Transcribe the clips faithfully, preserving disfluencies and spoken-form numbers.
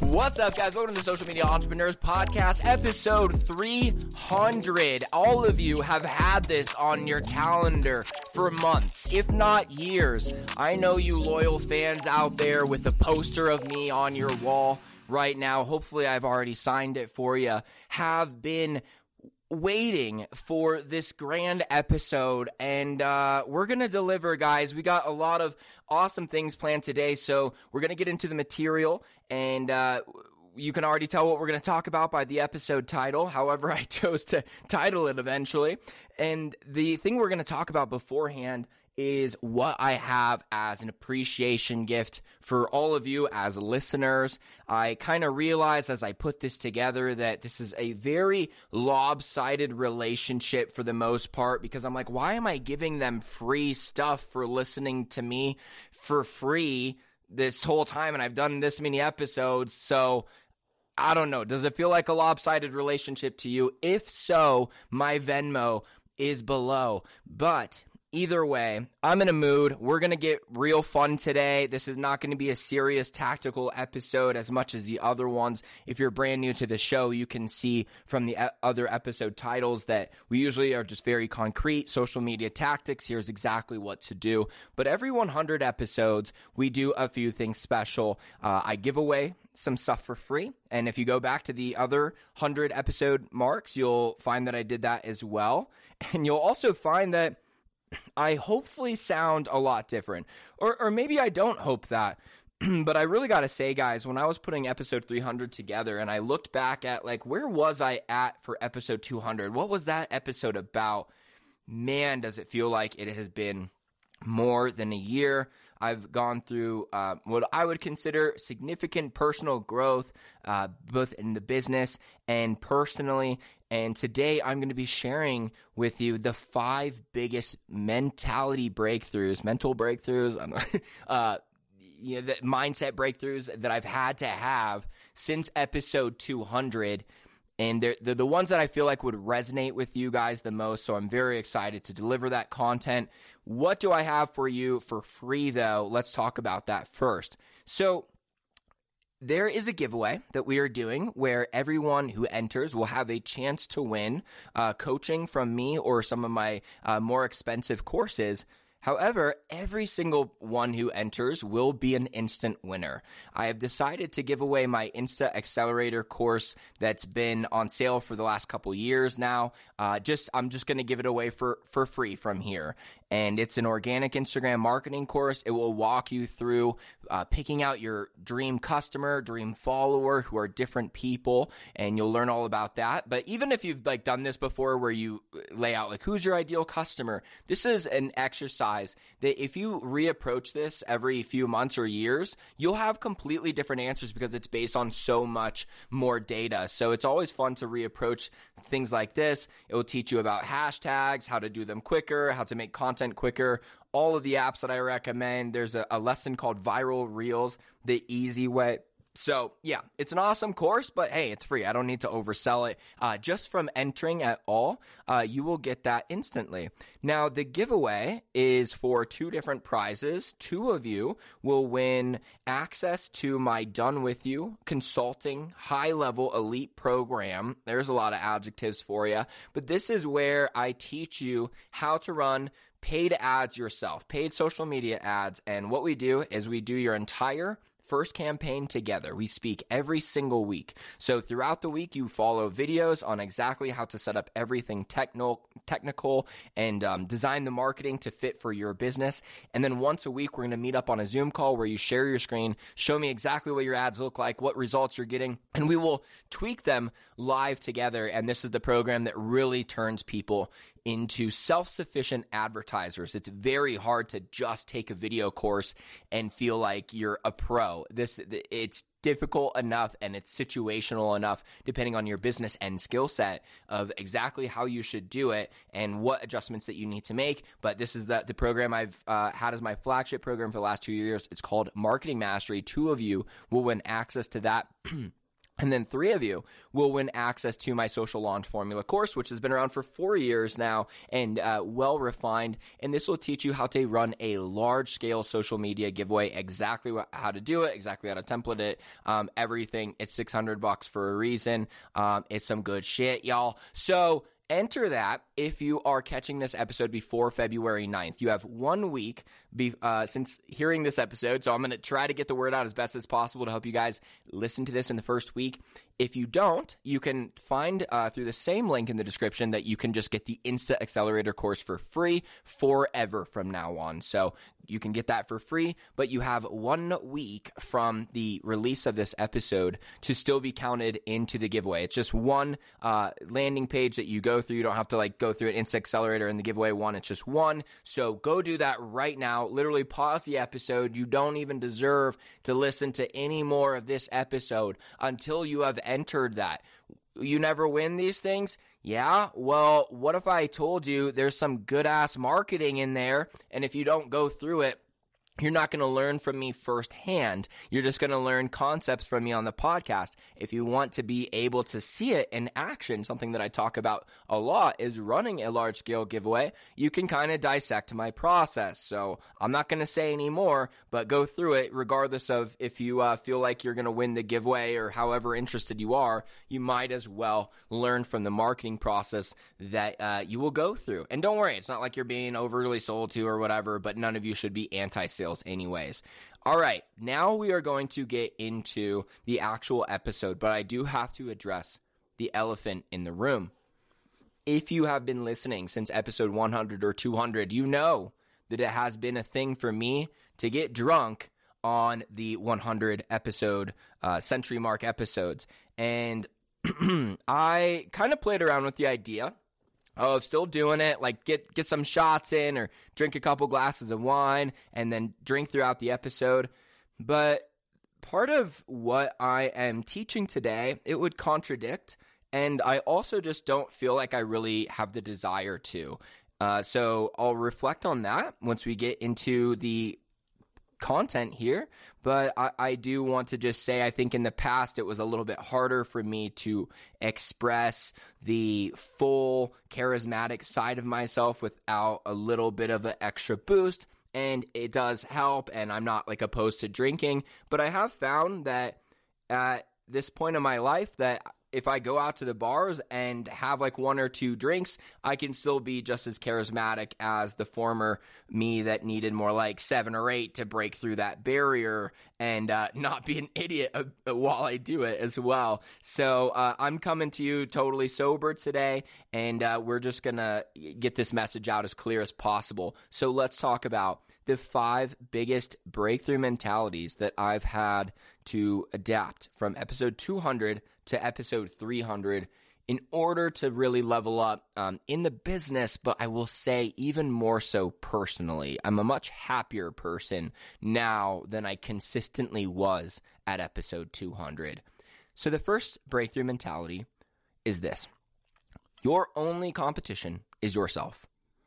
What's up, guys? Welcome to the Social Media Entrepreneurs Podcast, episode three hundred. All of you have had this on your calendar for months, if not years. I know you loyal fans out there with a poster of me on your wall right now. Hopefully, I've already signed it for you. Have been waiting for this grand episode, and uh, we're going to deliver, guys. We got a lot of awesome things planned today, so we're going to get into the material, and uh, you can already tell what we're going to talk about by the episode title. However, I chose to title it eventually, and the thing we're going to talk about beforehand is what I have as an appreciation gift for all of you as listeners. I kind of realized as I put this together that this is a very lopsided relationship for the most part, because I'm like, why am I giving them free stuff for listening to me for free this whole time? And I've done this many episodes, so I don't know. Does it feel like a lopsided relationship to you? If so, my Venmo is below. But either way, I'm in a mood. We're going to get real fun today. This is not going to be a serious tactical episode as much as the other ones. If you're brand new to the show, you can see from the e- other episode titles that we usually are just very concrete social media tactics. Here's exactly what to do. But every one hundred episodes, we do a few things special. Uh, I give away some stuff for free. And if you go back to the other one hundred episode marks, you'll find that I did that as well. And you'll also find that I hopefully sound a lot different, or or maybe I don't hope that, but I really got to say, guys, when I was putting episode three hundred together and I looked back at, like, where was I at for episode two hundred? What was that episode about? Man, does it feel like it has been more than a year. I've gone through uh, what I would consider significant personal growth, uh, both in the business and personally. And today I'm going to be sharing with you the five biggest mentality breakthroughs, mental breakthroughs, I don't know, uh, you know, the mindset breakthroughs that I've had to have since episode two hundred. And they're, they're the ones that I feel like would resonate with you guys the most. So I'm very excited to deliver that content. What do I have for you for free, though? Let's talk about that first. So there is a giveaway that we are doing where everyone who enters will have a chance to win uh, coaching from me or some of my uh, more expensive courses. However, every single one who enters will be an instant winner. I have decided to give away my Insta Accelerator course that's been on sale for the last couple years now. Uh, just I'm just going to give it away for, for free from here. And it's an organic Instagram marketing course. It will walk you through uh, picking out your dream customer, dream follower, who are different people, and you'll learn all about that. But even if you've like done this before where you lay out like who's your ideal customer, this is an exercise that if you reapproach this every few months or years, you'll have completely different answers because it's based on so much more data. So it's always fun to reapproach things like this. It will teach you about hashtags, how to do them quicker, how to make content quicker, all of the apps that I recommend. There's a, a lesson called Viral Reels, the easy way. So yeah, it's an awesome course, but hey, it's free. I don't need to oversell it. Uh, just from entering at all, uh, you will get that instantly. Now, the giveaway is for two different prizes. Two of you will win access to my Done With You consulting high-level elite program. There's a lot of adjectives for you, but this is where I teach you how to run paid ads yourself, paid social media ads. And what we do is we do your entire first campaign together. We speak every single week. So throughout the week, you follow videos on exactly how to set up everything technical, technical and um, design the marketing to fit for your business. And then once a week, we're going to meet up on a Zoom call where you share your screen, show me exactly what your ads look like, what results you're getting, and we will tweak them live together. And this is the program that really turns people into self-sufficient advertisers. It's very hard to just take a video course and feel like you're a pro. This, it's difficult enough and it's situational enough depending on your business and skill set of exactly how you should do it and what adjustments that you need to make. But this is the, the program I've uh, had as my flagship program for the last two years. It's called Marketing Mastery. Two of you will win access to that And then three of you will win access to my Social Launch Formula course, which has been around for four years now and uh, well refined. And this will teach you how to run a large scale social media giveaway, exactly what, how to do it, exactly how to template it, um, everything. It's six hundred bucks for a reason. Um, it's some good shit, y'all. So enter that if you are catching this episode before February ninth. You have one week be, uh, since hearing this episode, so I'm going to try to get the word out as best as possible to help you guys listen to this in the first week. If you don't, you can find uh, through the same link in the description that you can just get the Insta Accelerator course for free forever from now on. So you can get that for free, but you have one week from the release of this episode to still be counted into the giveaway. It's just one uh, landing page that you go through. You don't have to like go through an Insta Accelerator and the giveaway one. It's just one. So go do that right now. Literally pause the episode. You don't even deserve to listen to any more of this episode until you have entered that. You never win these things? Yeah? Well, what if I told you there's some good-ass marketing in there, and if you don't go through it, you're not going to learn from me firsthand. You're just going to learn concepts from me on the podcast. If you want to be able to see it in action, something that I talk about a lot is running a large-scale giveaway. You can kind of dissect my process. So I'm not going to say any more, but go through it regardless of if you uh, feel like you're going to win the giveaway or however interested you are. You might as well learn from the marketing process that uh, you will go through. And don't worry, it's not like you're being overly sold to or whatever, but none of you should be anti-sales anyways. All right, now we are going to get into the actual episode, but I do have to address the elephant in the room. If you have been listening since episode one hundred or two hundred, you know that it has been a thing for me to get drunk on the one hundred episode, uh, century mark episodes. And I kind of played around with the idea of still doing it, like get get some shots in or drink a couple glasses of wine and then drink throughout the episode. But part of what I am teaching today, it would contradict, and I also just don't feel like I really have the desire to. Uh, so I'll reflect on that once we get into the content here, but I, I do want to just say I think in the past it was a little bit harder for me to express the full charismatic side of myself without a little bit of an extra boost, and it does help, and I'm not like opposed to drinking, but I have found that at this point in my life that if I go out to the bars and have like one or two drinks, I can still be just as charismatic as the former me that needed more like seven or eight to break through that barrier and uh, not be an idiot uh, while I do it as well. So uh, I'm coming to you totally sober today, and uh, we're just going to get this message out as clear as possible. So let's talk about the five biggest breakthrough mentalities that I've had to adapt from episode two hundred to episode three hundred in order to really level up um, in the business, but I will say even more so personally. I'm a much happier person now than I consistently was at episode two hundred. So the first breakthrough mentality is this. Your only competition is yourself.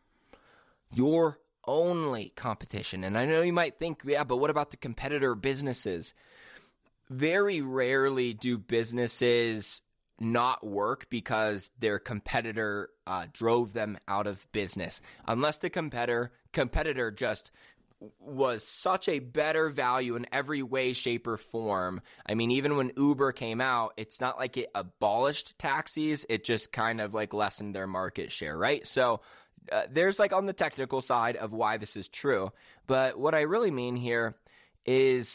Your only competition. And I know you might think, yeah, but what about the competitor businesses? Very rarely do businesses not work because their competitor uh, drove them out of business. Unless the competitor competitor just was such a better value in every way, shape, or form. I mean, even when Uber came out, it's not like it abolished taxis. It just kind of like lessened their market share, right? So uh, there's like on the technical side of why this is true. But what I really mean here is,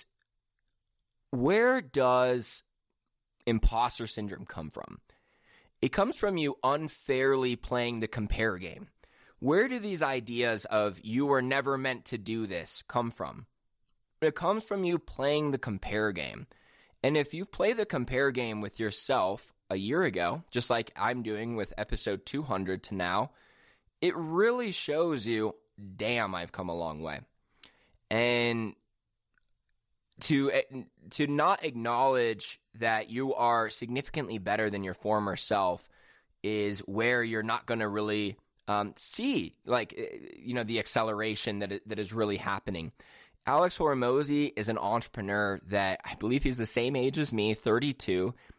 where does imposter syndrome come from? It comes from you unfairly playing the compare game. Where do these ideas of you were never meant to do this come from? It comes from you playing the compare game. And if you play the compare game with yourself a year ago, just like I'm doing with episode two hundred to now, it really shows you, damn, I've come a long way. And to to not acknowledge that you are significantly better than your former self is where you're not going to really um, see, like, you know, the acceleration that that is really happening. Alex Hormozi is an entrepreneur that I believe he's the same age as me, thirty-two,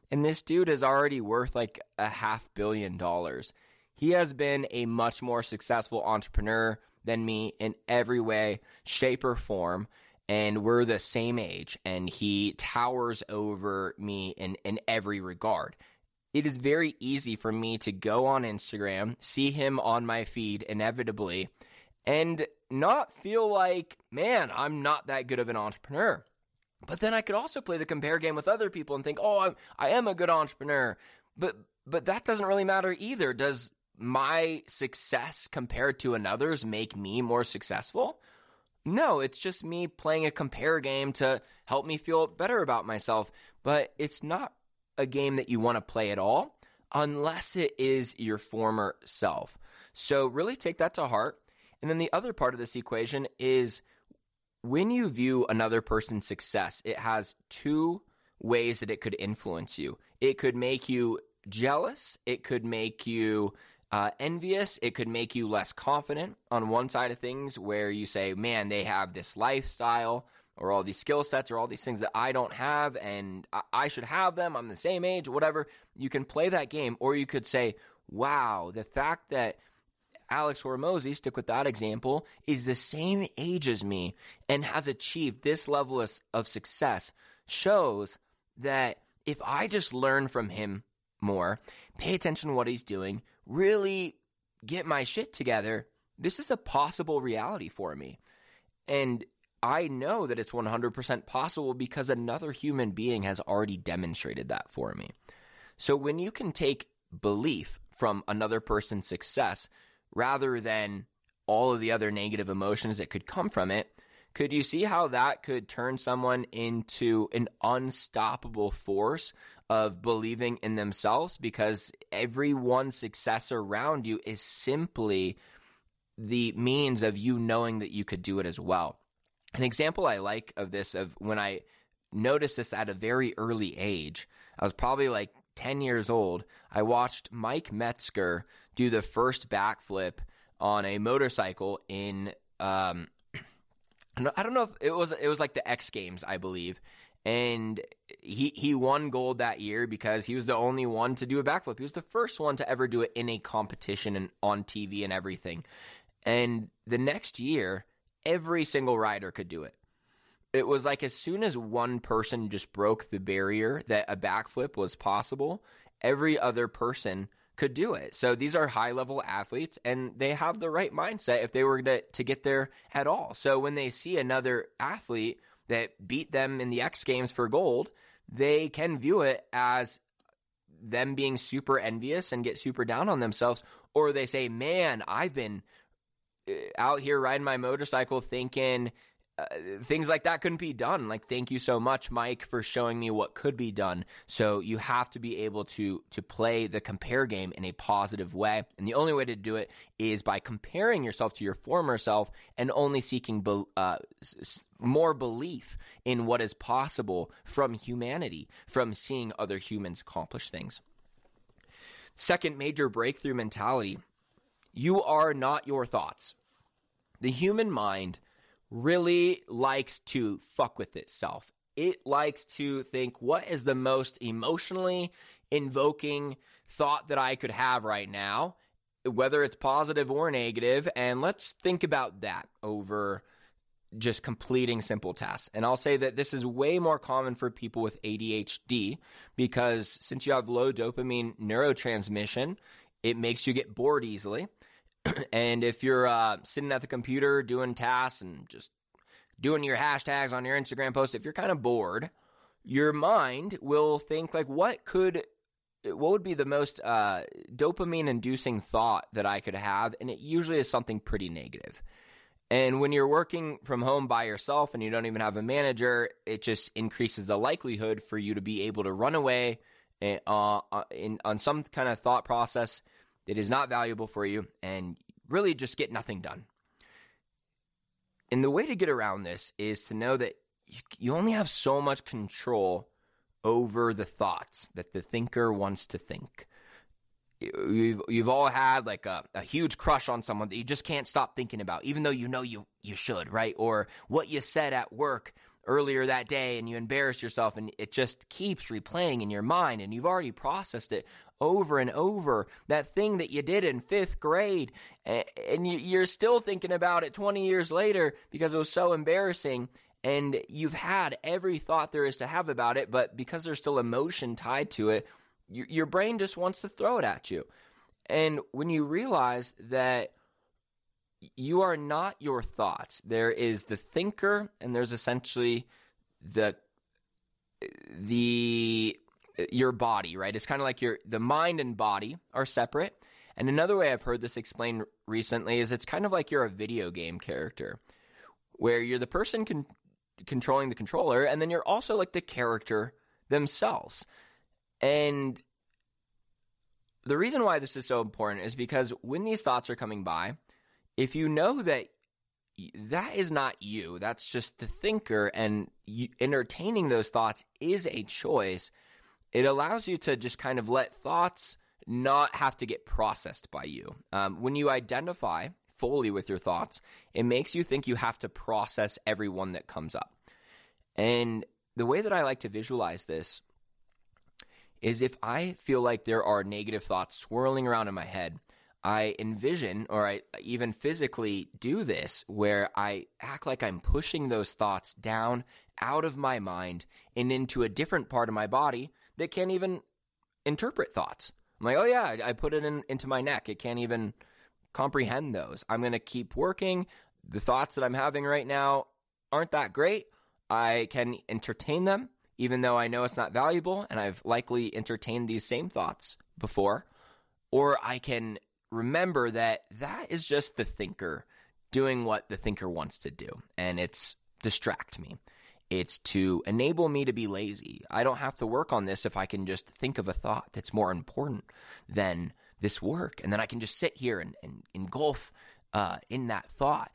And this dude is already worth like a half billion dollars. He has been a much more successful entrepreneur than me in every way, shape, or form. And we're the same age, and he towers over me in, in every regard. It is very easy for me to go on Instagram, see him on my feed inevitably, and not feel like, man, I'm not that good of an entrepreneur. But then I could also play the compare game with other people and think, oh, I'm, I am a good entrepreneur. But but that doesn't really matter either. Does my success compared to another's make me more successful? No, it's just me playing a compare game to help me feel better about myself. But it's not a game that you want to play at all unless it is your former self. So really take that to heart. And then the other part of this equation is when you view another person's success, it has two ways that it could influence you. It could make you jealous. It could make you uh, envious. It could make you less confident on one side of things where you say, man, they have this lifestyle or all these skill sets or all these things that I don't have and I, I should have them. I'm the same age, whatever. You can play that game. Or you could say, wow, the fact that Alex Hormozi, stick with that example, is the same age as me and has achieved this level of, of success shows that if I just learn from him more, pay attention to what he's doing, really get my shit together, this is a possible reality for me. And I know that it's one hundred percent possible because another human being has already demonstrated that for me. So when you can take belief from another person's success rather than all of the other negative emotions that could come from it, could you see how that could turn someone into an unstoppable force of believing in themselves? Because everyone's success around you is simply the means of you knowing that you could do it as well. An example I like of this, of when I noticed this at a very early age, I was probably like ten years old, I watched Mike Metzger do the first backflip on a motorcycle in, um, I don't know if it was, it was like the X Games, I believe. And he, he won gold that year because he was the only one to do a backflip. He was the first one to ever do it in a competition and on T V and everything. And the next year, every single rider could do it. It was like as soon as one person just broke the barrier that a backflip was possible, every other person could do it. So these are high-level athletes, and they have the right mindset if they were to, to get there at all. So when they see another athlete that beat them in the X Games for gold, they can view it as them being super envious and get super down on themselves. Or they say, man, I've been out here riding my motorcycle thinking uh, things like that couldn't be done. Like, thank you so much, Mike, for showing me what could be done. So you have to be able to to play the compare game in a positive way. And the only way to do it is by comparing yourself to your former self and only seeking be, uh, s- more belief in what is possible from humanity, from seeing other humans accomplish things. Second major breakthrough mentality: you are not your thoughts. The human mind really likes to fuck with itself. It likes to think, what is the most emotionally invoking thought that I could have right now, whether it's positive or negative, and let's think about that over just completing simple tasks. And I'll say that this is way more common for people with A D H D because since you have low dopamine neurotransmission, it makes you get bored easily. And if you're uh, sitting at the computer doing tasks and just doing your hashtags on your Instagram post, if you're kind of bored, your mind will think like, what could, what would be the most uh, dopamine-inducing thought that I could have? And it usually is something pretty negative. And when you're working from home by yourself and you don't even have a manager, it just increases the likelihood for you to be able to run away uh, in, on some kind of thought process that is not valuable for you and really just get nothing done. And the way to get around this is to know that you, you only have so much control over the thoughts that the thinker wants to think. You've, you've all had like a, a huge crush on someone that you just can't stop thinking about, even though you know you, you should, right? Or what you said at work earlier that day and you embarrassed yourself, and it just keeps replaying in your mind, and you've already processed it over and over. That thing that you did in fifth grade, and you're still thinking about it twenty years later because it was so embarrassing, and you've had every thought there is to have about it, but because there's still emotion tied to it, your brain just wants to throw it at you. And when you realize that you are not your thoughts, there is the thinker, and there's essentially the the your body, right? It's kind of like your the mind and body are separate. And another way I've heard this explained recently is it's kind of like you're a video game character, where you're the person con- controlling the controller, and then you're also like the character themselves. And the reason why this is so important is because when these thoughts are coming by, if you know that that is not you, that's just the thinker, and you, entertaining those thoughts is a choice, it allows you to just kind of let thoughts not have to get processed by you. Um, when you identify fully with your thoughts, it makes you think you have to process every one that comes up. And the way that I like to visualize this is if I feel like there are negative thoughts swirling around in my head, I envision, or I even physically do this, where I act like I'm pushing those thoughts down out of my mind and into a different part of my body that can't even interpret thoughts. I'm like, oh yeah, I put it in, into my neck. It can't even comprehend those. I'm going to keep working. The thoughts that I'm having right now aren't that great. I can entertain them, even though I know it's not valuable, and I've likely entertained these same thoughts before. Or I can remember that that is just the thinker doing what the thinker wants to do, and it's distract me. It's to enable me to be lazy. I don't have to work on this if I can just think of a thought that's more important than this work, and then I can just sit here and, and engulf uh, in that thought.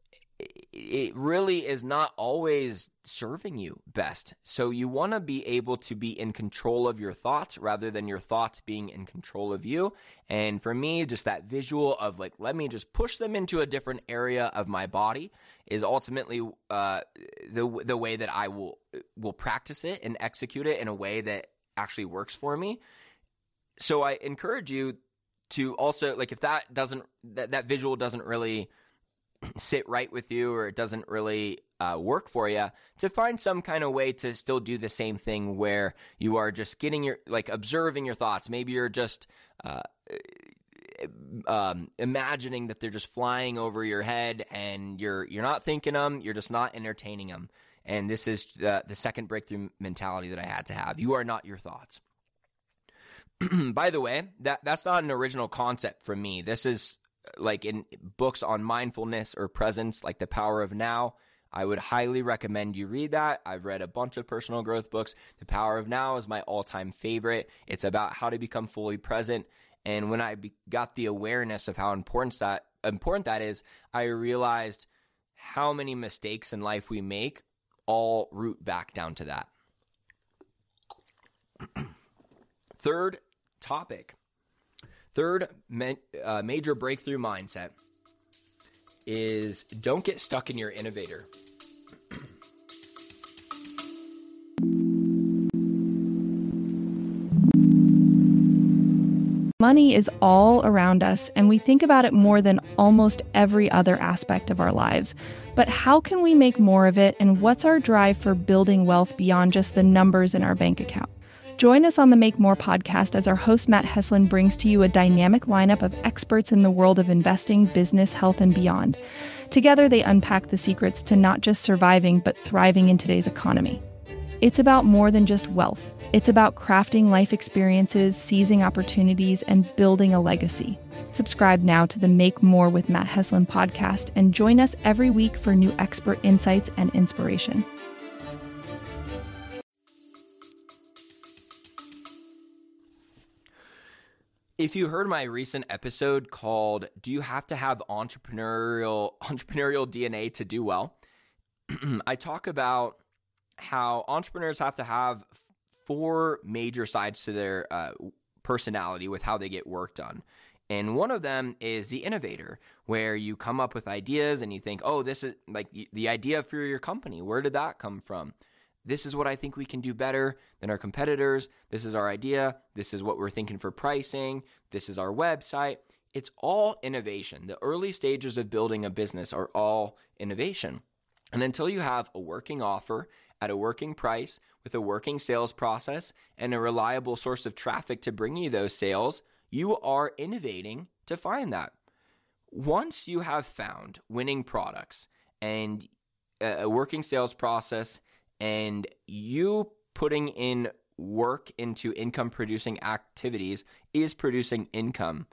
It really is not always serving you best. So you want to be able to be in control of your thoughts rather than your thoughts being in control of you. And for me, just that visual of like, let me just push them into a different area of my body is ultimately uh, the the way that I will will practice it and execute it in a way that actually works for me. So I encourage you to also, like, if that doesn't that, that visual doesn't really sit right with you, or it doesn't really uh, work for you, to find some kind of way to still do the same thing where you are just getting your, like, observing your thoughts. Maybe you're just uh, um, imagining that they're just flying over your head, and you're you're not thinking them, you're just not entertaining them. And this is the, the second breakthrough mentality that I had to have. You are not your thoughts. By the way, that that's not an original concept from me. This is like in books on mindfulness or presence, like The Power of Now. I would highly recommend you read that. I've read a bunch of personal growth books. The Power of Now is my all-time favorite. It's about how to become fully present. And when I be- got the awareness of how important that important that is, I realized how many mistakes in life we make all root back down to that. Third topic. Third ma- uh, major breakthrough mindset is don't get stuck in your innovator. Money is all around us, and we think about it more than almost every other aspect of our lives. But how can we make more of it, and what's our drive for building wealth beyond just the numbers in our bank account? Join us on the Make More podcast as our host Matt Heslin brings to you a dynamic lineup of experts in the world of investing, business, health, and beyond. Together, they unpack the secrets to not just surviving, but thriving in today's economy. It's about more than just wealth. It's about crafting life experiences, seizing opportunities, and building a legacy. Subscribe now to the Make More with Matt Heslin podcast and join us every week for new expert insights and inspiration. If you heard my recent episode called "Do You Have to Have Entrepreneurial Entrepreneurial D N A to Do Well?", I talk about how entrepreneurs have to have four major sides to their uh, personality with how they get work done. And one of them is the innovator, where you come up with ideas and you think, oh, this is like the idea for your company. Where did that come from? This is what I think we can do better than our competitors. This is our idea. This is what we're thinking for pricing. This is our website. It's all innovation. The early stages of building a business are all innovation. And until you have a working offer at a working price with a working sales process and a reliable source of traffic to bring you those sales, you are innovating to find that. Once you have found winning products and a working sales process and you putting in work into income producing activities is producing income,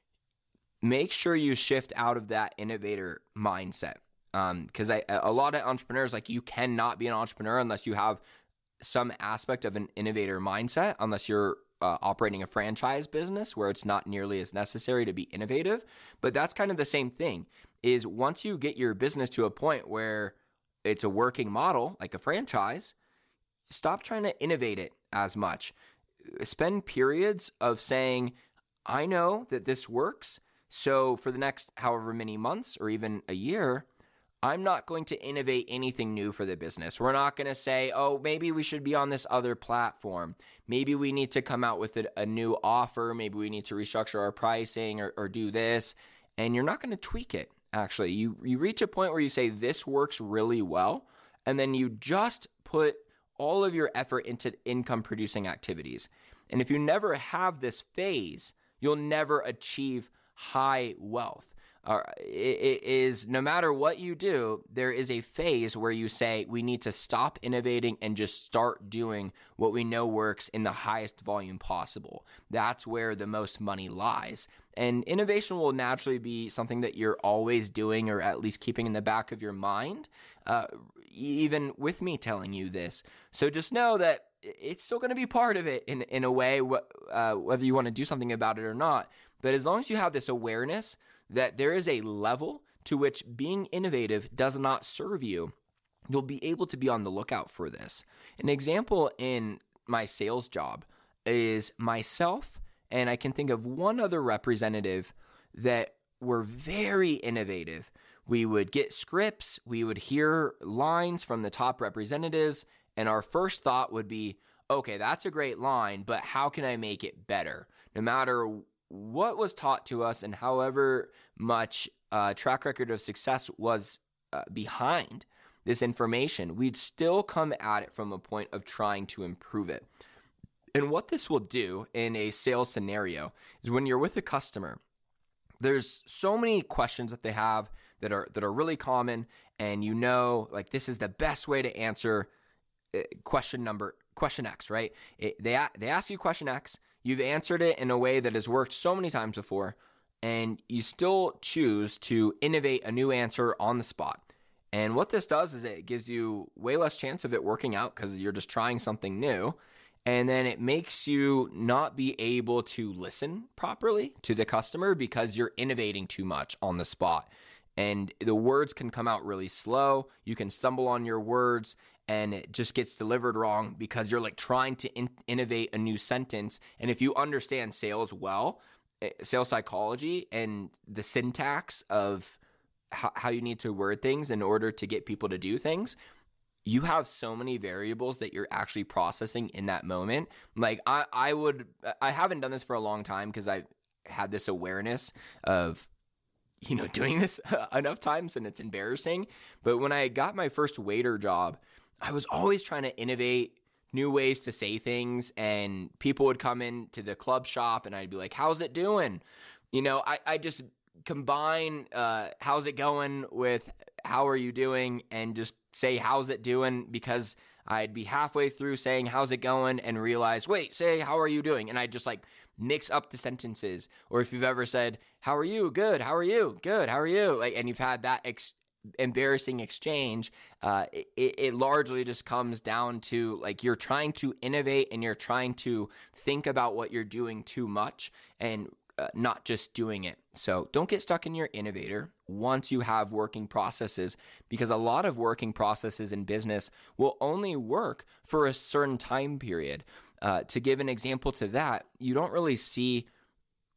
make sure you shift out of that innovator mindset. Um, because I, a lot of entrepreneurs, like, you cannot be an entrepreneur unless you have some aspect of an innovator mindset, unless you're uh, operating a franchise business where it's not nearly as necessary to be innovative. But that's kind of the same thing, is once you get your business to a point where it's a working model, like a franchise, stop trying to innovate it as much. Spend periods of saying, I know that this works, so for the next however many months or even a year, I'm not going to innovate anything new for the business. We're not going to say, oh, maybe we should be on this other platform. Maybe we need to come out with a, a new offer. Maybe we need to restructure our pricing or, or do this. And you're not going to tweak it, actually. You, you reach a point where you say, this works really well. And then you just put all of your effort into income producing activities. And if you never have this phase, you'll never achieve high wealth. Uh, it, it is, no matter what you do, there is a phase where you say, we need to stop innovating and just start doing what we know works in the highest volume possible. That's where the most money lies. And innovation will naturally be something that you're always doing, or at least keeping in the back of your mind, uh, even with me telling you this. So just know that it's still going to be part of it in, in a way, uh, whether you want to do something about it or not. But as long as you have this awareness that there is a level to which being innovative does not serve you, you'll be able to be on the lookout for this. An example in my sales job is myself, and I can think of one other representative that were very innovative. We would get scripts, we would hear lines from the top representatives, and our first thought would be, okay, that's a great line, but how can I make it better? No matter what was taught to us and however much uh, track record of success was uh, behind this information, we'd still come at it from a point of trying to improve it. And what this will do in a sales scenario is when you're with a customer, there's so many questions that they have that are that are really common, and you know, like, this is the best way to answer question number question X, right? It, they they ask you question X, you've answered it in a way that has worked so many times before, and you still choose to innovate a new answer on the spot. And what this does is it gives you way less chance of it working out because you're just trying something new. And then it makes you not be able to listen properly to the customer because you're innovating too much on the spot. And the words can come out really slow. You can stumble on your words and it just gets delivered wrong because you're like trying to in- innovate a new sentence. And if you understand sales well, sales psychology and the syntax of how, how you need to word things in order to get people to do things, you have so many variables that you're actually processing in that moment. Like I, I would, I haven't done this for a long time because I've had this awareness of, you know, doing this enough times and it's embarrassing. But when I got my first waiter job, I was always trying to innovate new ways to say things, and people would come into the club shop and I'd be like, how's it doing? You know, I, I just combine uh, how's it going with how are you doing and just say how's it doing, because I'd be halfway through saying how's it going and realize, wait, say how are you doing? And I'd just like mix up the sentences. Or if you've ever said, how are you? Good. How are you? Good. How are you? Like, and you've had that ex- embarrassing exchange, uh, it, it largely just comes down to like you're trying to innovate and you're trying to think about what you're doing too much and uh, not just doing it. So don't get stuck in your innovator once you have working processes, because a lot of working processes in business will only work for a certain time period. Uh, to give an example to that, you don't really see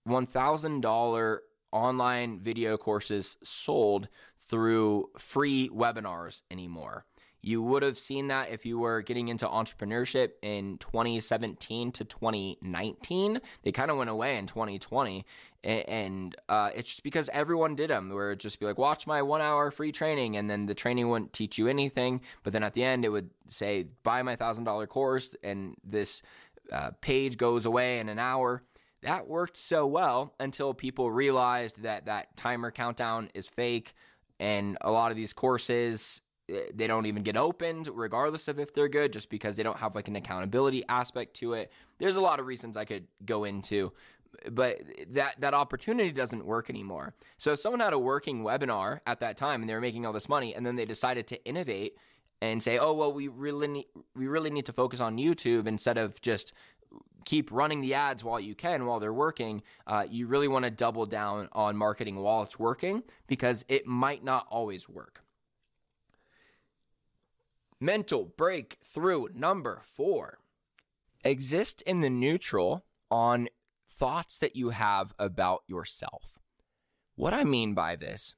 one thousand dollars online video courses sold through free webinars anymore. You would have seen that if you were getting into entrepreneurship in twenty seventeen to twenty nineteen. They kind of went away in twenty twenty. And uh, it's just because everyone did them. Where it'd just be like, watch my one hour free training. And then the training wouldn't teach you anything. But then at the end, it would say, buy my one thousand dollars course. And this uh, page goes away in an hour. That worked so well until people realized that that timer countdown is fake. And a lot of these courses, they don't even get opened regardless of if they're good, just because they don't have like an accountability aspect to it. There's a lot of reasons I could go into, but that, that opportunity doesn't work anymore. So if someone had a working webinar at that time and they were making all this money, and then they decided to innovate and say, oh, well, we really need, we really need to focus on YouTube instead of just keep running the ads while you can, while they're working. Uh, you really want to double down on marketing while it's working, because it might not always work. Mental breakthrough number four. Exist in the neutral on thoughts that you have about yourself. What I mean by this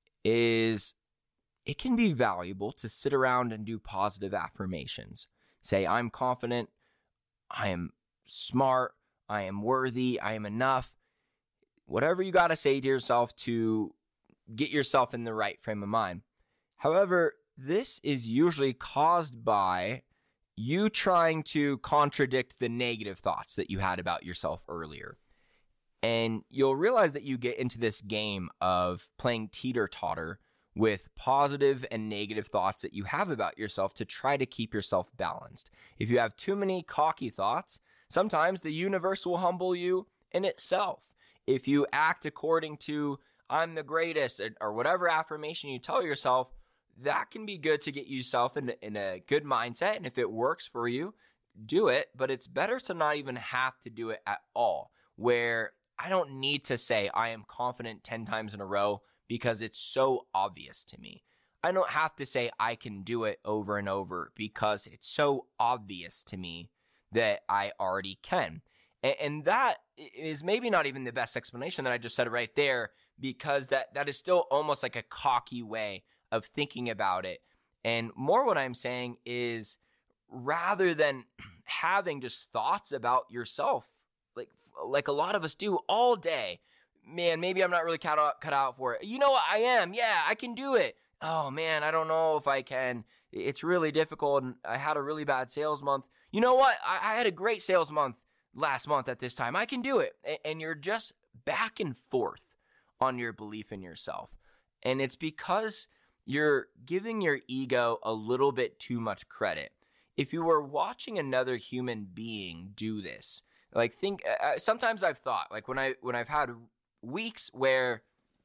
is it can be valuable to sit around and do positive affirmations. Say, I'm confident, I am smart, I am worthy, I am enough. Whatever you got to say to yourself to get yourself in the right frame of mind. However, this is usually caused by you trying to contradict the negative thoughts that you had about yourself earlier. And you'll realize that you get into this game of playing teeter-totter with positive and negative thoughts that you have about yourself to try to keep yourself balanced. If you have too many cocky thoughts, sometimes the universe will humble you in itself. If you act according to, I'm the greatest, or whatever affirmation you tell yourself, that can be good to get yourself in, in a good mindset. And if it works for you, do it. But it's better to not even have to do it at all, where I don't need to say I am confident ten times in a row because it's so obvious to me. I don't have to say I can do it over and over because it's so obvious to me that I already can. And, and that is maybe not even the best explanation that I just said right there, because that, that is still almost like a cocky way of thinking about it. And more what I'm saying is, rather than having just thoughts about yourself, like like a lot of us do all day, man, maybe I'm not really cut out, cut out for it. You know what? I am. Yeah, I can do it. Oh, man, I don't know if I can. It's really difficult, and I had a really bad sales month. You know what? I, I had a great sales month last month at this time. I can do it. And, and you're just back and forth on your belief in yourself. And it's because you're giving your ego a little bit too much credit. If you were watching another human being do this, like think, uh, sometimes I've thought, like when I, when I've had weeks where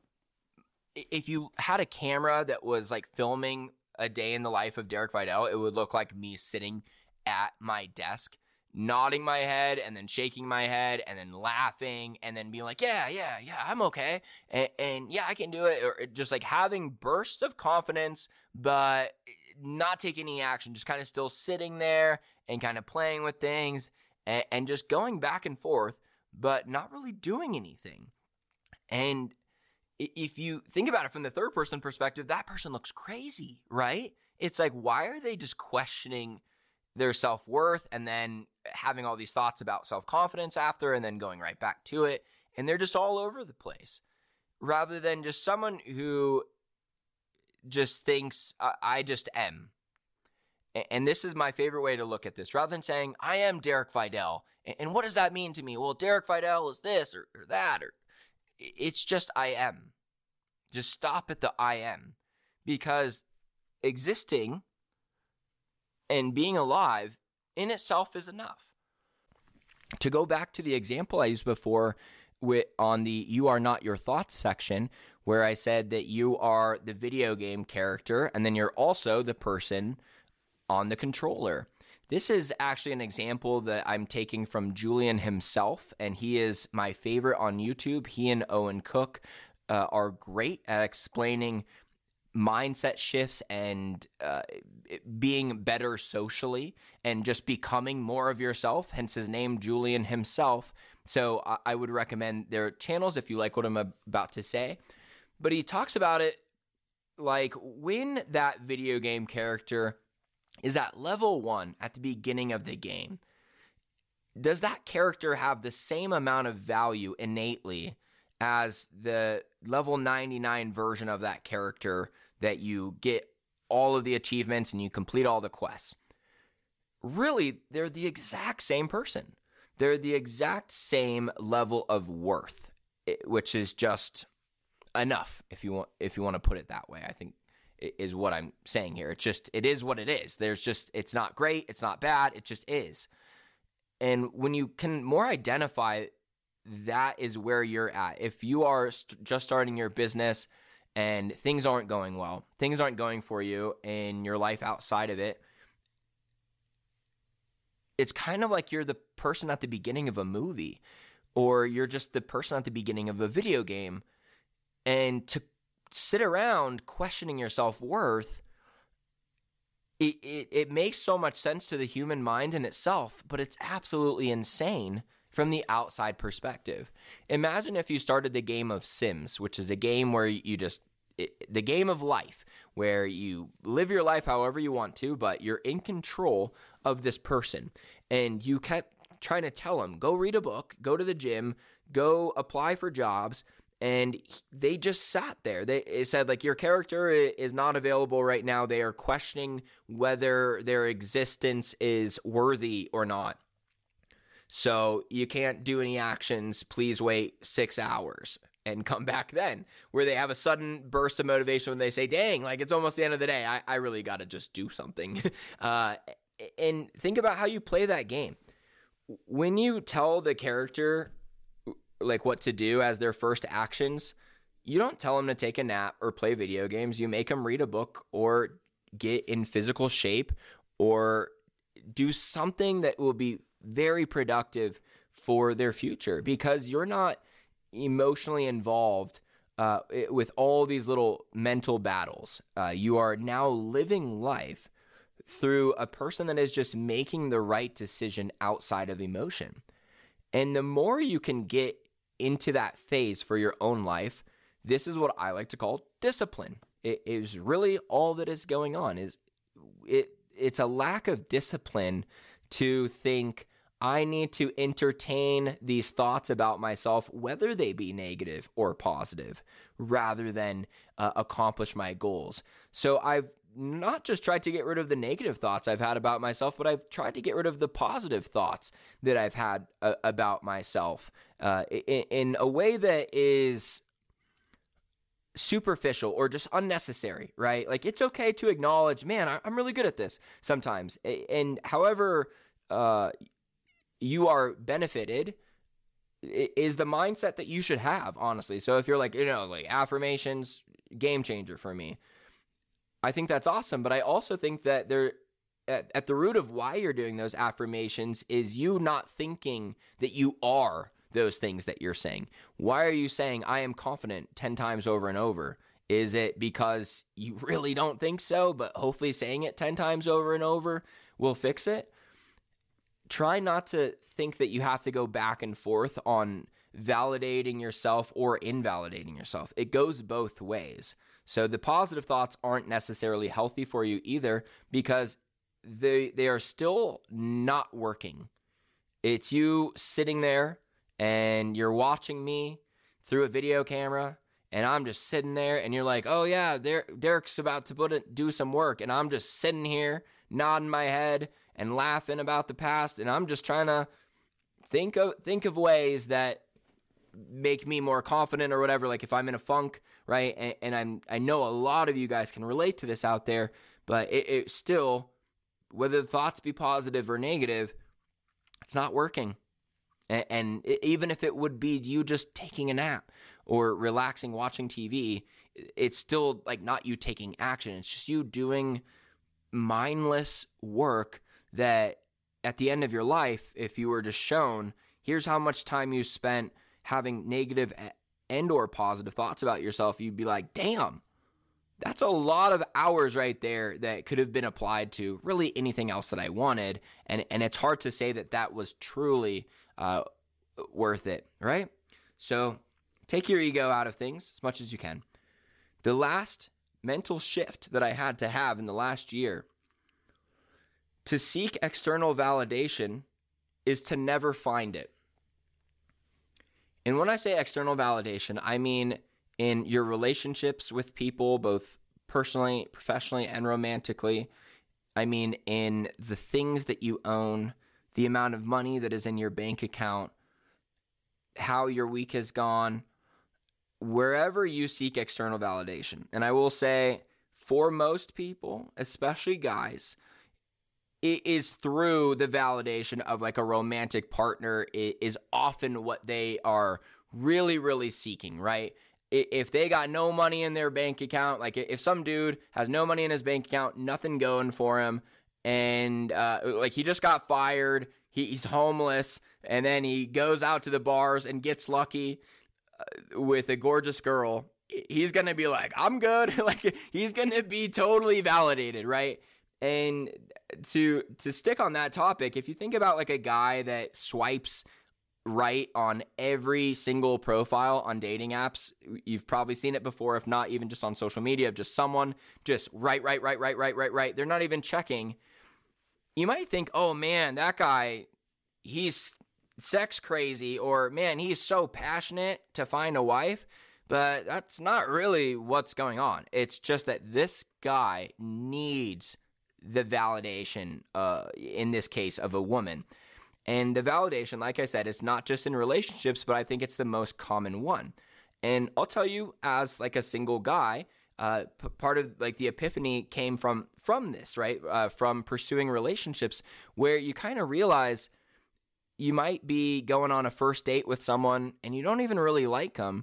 if you had a camera that was like filming a day in the life of Derek Vidal, it would look like me sitting at my desk, nodding my head and then shaking my head and then laughing and then being like, yeah, yeah, yeah, I'm okay. And, and yeah, I can do it. Or just like having bursts of confidence, but not taking any action, just kind of still sitting there and kind of playing with things and, and just going back and forth, but not really doing anything. And if you think about it from the third person perspective, that person looks crazy, right? It's like, why are they just questioning their self-worth and then having all these thoughts about self-confidence after and then going right back to it? And they're just all over the place, rather than just someone who just thinks, I, I just am. And this is my favorite way to look at this, rather than saying, I am Derek Vidal. And what does that mean to me? Well, Derek Vidal is this or, or that, or it's just I am. Just stop at the I am, because existing and being alive in itself is enough. To go back to the example I used before with, on the You Are Not Your Thoughts section, where I said that you are the video game character and then you're also the person on the controller. This is actually an example that I'm taking from Julian himself, and he is my favorite on YouTube. He and Owen Cook uh, are great at explaining mindset shifts and uh, being better socially and just becoming more of yourself, hence his name, Julian himself. So I, I would recommend their channels if you like what I'm about to say. But he talks about it like when that video game character is at level one at the beginning of the game, does that character have the same amount of value innately as the level ninety-nine version of that character that you get all of the achievements and you complete all the quests? Really, they're the exact same person. They're the exact same level of worth, which is just enough, if you want if you want to put it that way. I think is what I'm saying here. It's just, it is what it is. There's just, it's not great, it's not bad, it just is. And when you can more identify that is where you're at. If you are st- just starting your business and things aren't going well, things aren't going for you in your life outside of it, it's kind of like you're the person at the beginning of a movie, or you're just the person at the beginning of a video game. And to sit around questioning your self-worth, it, it, it makes so much sense to the human mind in itself, but it's absolutely insane from the outside perspective. Imagine if you started the game of Sims, which is a game where you just, it, the game of life, where you live your life however you want to, but you're in control of this person. And you kept trying to tell them, go read a book, go to the gym, go apply for jobs. And they just sat there. They it said, like, your character is not available right now. They are questioning whether their existence is worthy or not. So you can't do any actions. Please wait six hours and come back then. Where they have a sudden burst of motivation when they say, dang, like, it's almost the end of the day. I, I really got to just do something. uh, and think about how you play that game. When you tell the character like what to do as their first actions, you don't tell them to take a nap or play video games. You make them read a book or get in physical shape or do something that will be very productive for their future, because you're not emotionally involved uh, with all these little mental battles. Uh, you are now living life through a person that is just making the right decision outside of emotion. And the more you can get into that phase for your own life, this is what I like to call discipline. It is really all that is going on. Is it? It's a lack of discipline to think I need to entertain these thoughts about myself, whether they be negative or positive, rather than uh, accomplish my goals. So I've not just tried to get rid of the negative thoughts I've had about myself, but I've tried to get rid of the positive thoughts that I've had uh, about myself uh, in, in a way that is superficial or just unnecessary, right? Like, it's okay to acknowledge, man, I, I'm really good at this sometimes. And however uh, you are benefited is the mindset that you should have, honestly. So if you're like, you know, like affirmations, game changer for me. I think that's awesome, but I also think that they're at, at the root of why you're doing those affirmations is you not thinking that you are those things that you're saying. Why are you saying I am confident ten times over and over? Is it because you really don't think so, but hopefully saying it ten times over and over will fix it? Try not to think that you have to go back and forth on validating yourself or invalidating yourself. It goes both ways. So the positive thoughts aren't necessarily healthy for you either, because they they are still not working. It's you sitting there and you're watching me through a video camera, and I'm just sitting there, and you're like, oh yeah, Der- Derek's about to put it, do some work, and I'm just sitting here nodding my head and laughing about the past, and I'm just trying to think of think of ways that make me more confident or whatever. Like if I'm in a funk, right? And, and I'm, I know a lot of you guys can relate to this out there, but it, it still, whether the thoughts be positive or negative, it's not working. And, and it, even if it would be you just taking a nap or relaxing, watching T V, it's still like not you taking action. It's just you doing mindless work that at the end of your life, if you were just shown, here's how much time you spent having negative and or positive thoughts about yourself, you'd be like, damn, that's a lot of hours right there that could have been applied to really anything else that I wanted. And and it's hard to say that that was truly uh, worth it, right? So take your ego out of things as much as you can. The last mental shift that I had to have in the last year to seek external validation is to never find it. And when I say external validation, I mean in your relationships with people, both personally, professionally, and romantically. I mean in the things that you own, the amount of money that is in your bank account, how your week has gone, wherever you seek external validation. And I will say, for most people, especially guys, it is through the validation of like a romantic partner is often what they are really, really seeking, right? If they got no money in their bank account, like if some dude has no money in his bank account, nothing going for him, and uh, like he just got fired, he, he's homeless, and then he goes out to the bars and gets lucky uh, with a gorgeous girl, he's going to be like, I'm good. Like he's going to be totally validated, right? And to to stick on that topic, if you think about like a guy that swipes right on every single profile on dating apps, you've probably seen it before, if not even just on social media, of just someone just right, right, right, right, right, right, right. They're not even checking. You might think, oh man, that guy, he's sex crazy, or man, he's so passionate to find a wife. But that's not really what's going on. It's just that this guy needs the validation, uh, in this case, of a woman. And the validation, like I said, it's not just in relationships, but I think it's the most common one. And I'll tell you, as like a single guy, uh, p- part of like the epiphany came from from this, right? Uh, from pursuing relationships, where you kind of realize you might be going on a first date with someone and you don't even really like them,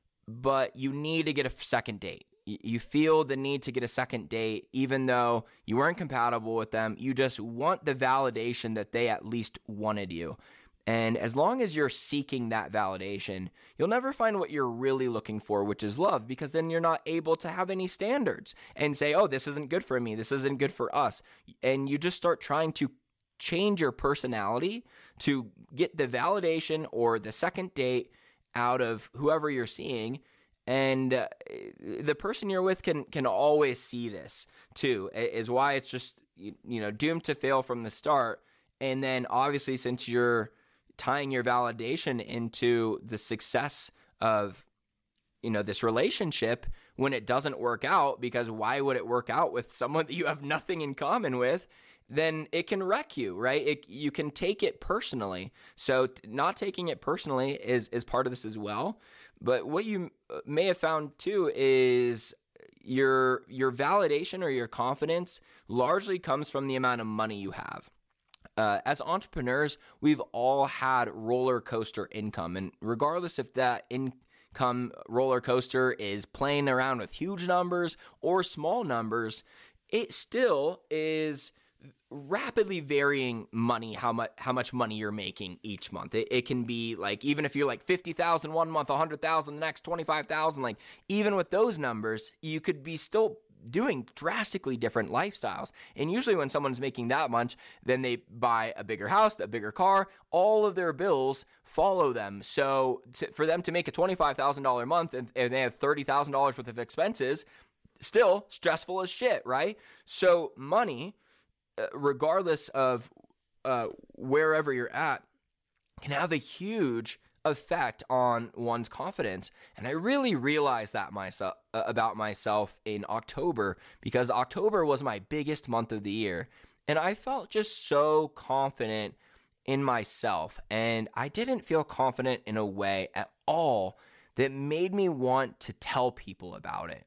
but you need to get a second date. You feel the need to get a second date, even though you weren't compatible with them. You just want the validation that they at least wanted you. And as long as you're seeking that validation, you'll never find what you're really looking for, which is love, because then you're not able to have any standards and say, oh, this isn't good for me, this isn't good for us. And you just start trying to change your personality to get the validation or the second date out of whoever you're seeing. And uh, the person you're with can can always see this too, is why it's just, you, you know, doomed to fail from the start. And then obviously, since you're tying your validation into the success of, you know, this relationship, when it doesn't work out, because why would it work out with someone that you have nothing in common with, then it can wreck you, right? It, you can take it personally. So t- not taking it personally is, is part of this as well. But what you may have found too is your your validation or your confidence largely comes from the amount of money you have. Uh, as entrepreneurs, we've all had roller coaster income. And regardless if that income roller coaster is playing around with huge numbers or small numbers, it still is rapidly varying money, how much how much money you're making each month. It, it can be like, even if you're like fifty thousand one month, one hundred thousand the next, twenty-five thousand, like even with those numbers, you could be still doing drastically different lifestyles. And usually when someone's making that much, then they buy a bigger house, a bigger car, all of their bills follow them. So to, for them to make a twenty-five thousand dollars a month and, and they have thirty thousand dollars worth of expenses, still stressful as shit, right? So money, regardless of uh, wherever you're at, can have a huge effect on one's confidence. And I really realized that myself uh, about myself in October, because October was my biggest month of the year. And I felt just so confident in myself. And I didn't feel confident in a way at all that made me want to tell people about it,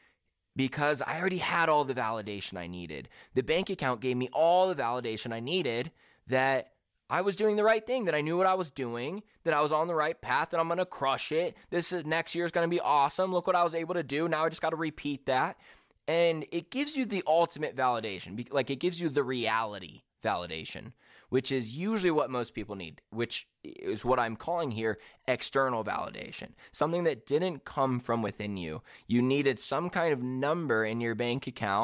because I already had all the validation I needed. The bank account gave me all the validation I needed that I was doing the right thing, that I knew what I was doing, that I was on the right path, that I'm going to crush it. This is next year is going to be awesome. Look what I was able to do. Now I just got to repeat that. And it gives you the ultimate validation. Like, it gives you the reality validation, which is usually what most people need, which is what I'm calling here external validation. Something that didn't come from within you. You needed some kind of number in your bank account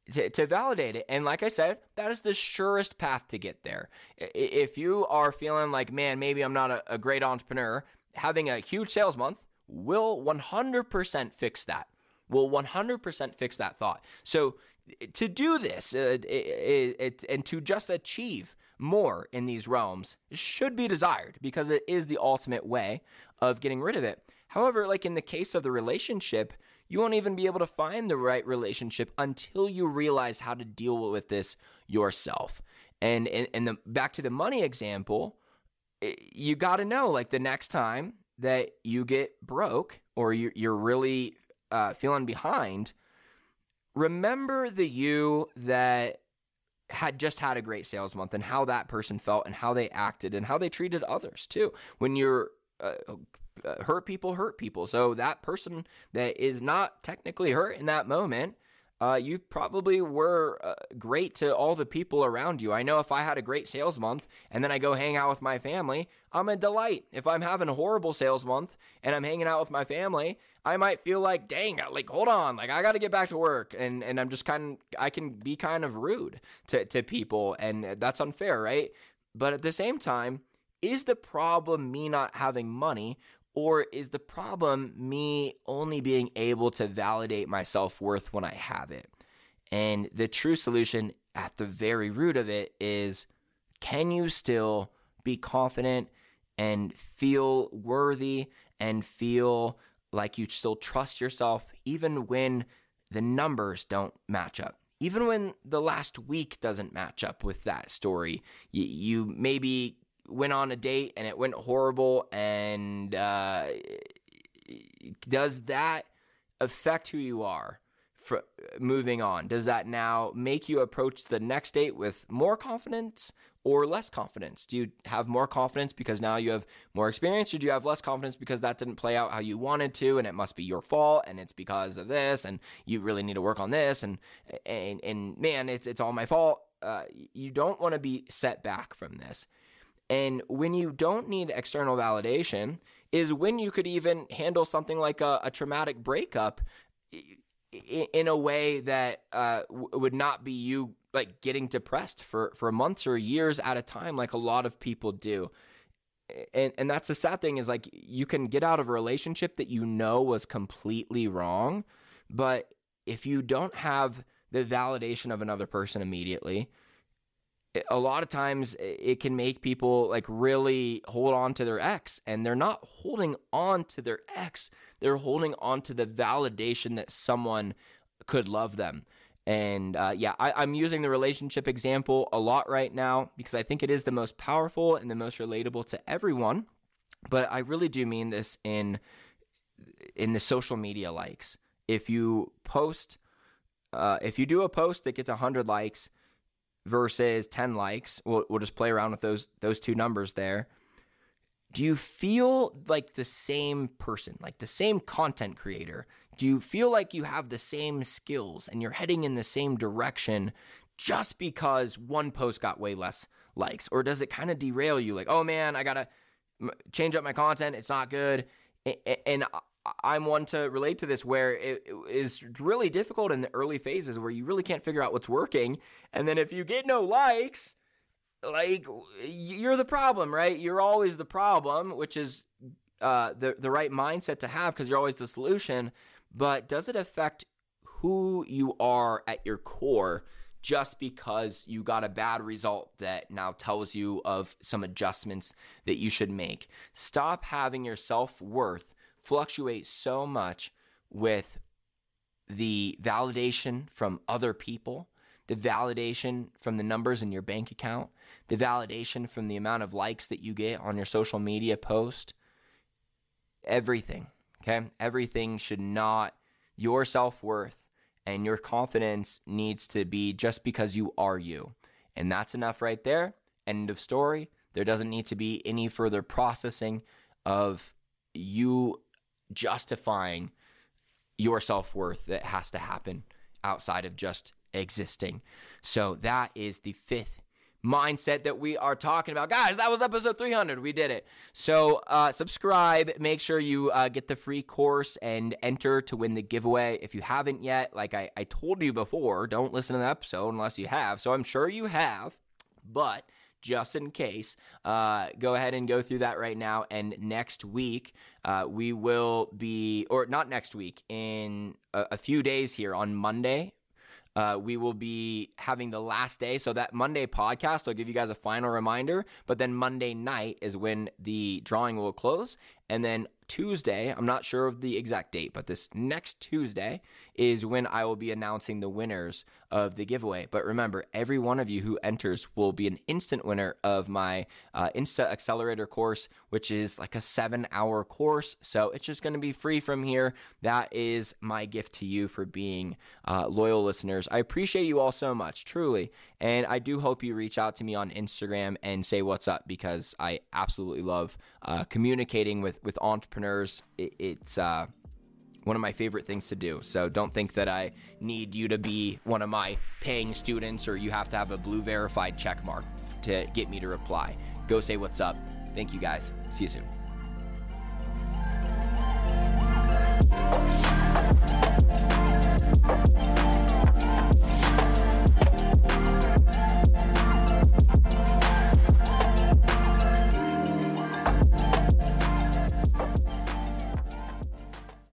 to, to validate it. And like I said, that is the surest path to get there. If you are feeling like, man, maybe I'm not a, a great entrepreneur, having a huge sales month will one hundred percent fix that. Will one hundred percent fix that thought. So to do this uh, it, it, it, and to just achieve more in these realms should be desired because it is the ultimate way of getting rid of it. However, like in the case of the relationship, you won't even be able to find the right relationship until you realize how to deal with this yourself. And and, and the, back to the money example, you got to know, like, the next time that you get broke or you're, you're really uh, feeling behind, remember the you that had just had a great sales month and how that person felt and how they acted and how they treated others too. When you're uh, uh, hurt people, hurt people. So that person that is not technically hurt in that moment, uh, you probably were uh, great to all the people around you. I know if I had a great sales month and then I go hang out with my family, I'm a delight. If I'm having a horrible sales month and I'm hanging out with my family, I might feel like, dang, like, hold on, like I got to get back to work. And, and I'm just kind of, I can be kind of rude to, to people, and that's unfair, right? But at the same time, is the problem me not having money, or is the problem me only being able to validate my self-worth when I have it? And the true solution at the very root of it is, can you still be confident and feel worthy and feel like you still trust yourself even when the numbers don't match up? Even when the last week doesn't match up with that story, you, you maybe went on a date and it went horrible, and uh, does that affect who you are for moving on? Does that now make you approach the next date with more confidence or less confidence? Do you have more confidence because now you have more experience, or do you have less confidence because that didn't play out how you wanted to, and it must be your fault, and it's because of this, and you really need to work on this, and and and man, it's it's all my fault. Uh, you don't want to be set back from this. And when you don't need external validation is when you could even handle something like a, a traumatic breakup in a way that uh, w- would not be you like getting depressed for, for months or years at a time, like a lot of people do. And and that's the sad thing, is like you can get out of a relationship that you know was completely wrong, but if you don't have the validation of another person immediately, a lot of times it can make people like really hold on to their ex, and they're not holding on to their ex. They're holding on to the validation that someone could love them. And uh, yeah, I, I'm using the relationship example a lot right now because I think it is the most powerful and the most relatable to everyone. But I really do mean this in in the social media likes. If you post, uh, if you do a post that gets one hundred likes, versus ten likes, we'll, we'll just play around with those those two numbers there. Do you feel like the same person, like the same content creator? Do you feel like you have the same skills and you're heading in the same direction just because one post got way less likes? Or does it kind of derail you? Like, oh man, I gotta change up my content, it's not good. And I'm one to relate to this, where it is really difficult in the early phases where you really can't figure out what's working. And then if you get no likes, like, you're the problem, right? You're always the problem, which is uh, the, the right mindset to have because you're always the solution. But does it affect who you are at your core just because you got a bad result that now tells you of some adjustments that you should make? Stop having your self-worth fluctuate so much with the validation from other people, the validation from the numbers in your bank account, the validation from the amount of likes that you get on your social media post. Everything, okay? Everything should not, your self-worth and your confidence needs to be just because you are you. And that's enough right there. End of story. There doesn't need to be any further processing of you justifying your self-worth that has to happen outside of just existing. So that is the fifth mindset that we are talking about. Guys, that was episode three hundred. We did it. So uh, subscribe. Make sure you uh, get the free course and enter to win the giveaway. If you haven't yet, like I, I told you before, don't listen to the episode unless you have. So I'm sure you have, but just in case, uh, go ahead and go through that right now. And next week, uh, we will be, or not next week, in a, a few days here on Monday, Uh, we will be having the last day. So that Monday podcast, I'll give you guys a final reminder. But then Monday night is when the drawing will close. And then Tuesday, I'm not sure of the exact date, but this next Tuesday is when I will be announcing the winners of the giveaway. But remember, every one of you who enters will be an instant winner of my uh, Insta Accelerator course, which is like a seven hour course. So it's just going to be free from here. That is my gift to you for being uh, loyal listeners. I appreciate you all so much, truly. And I do hope you reach out to me on Instagram and say what's up, because I absolutely love uh, communicating with, with entrepreneurs. It, it's uh, one of my favorite things to do. So don't think that I need you to be one of my paying students or you have to have a blue verified check mark to get me to reply. Go say what's up. Thank you guys. See you soon.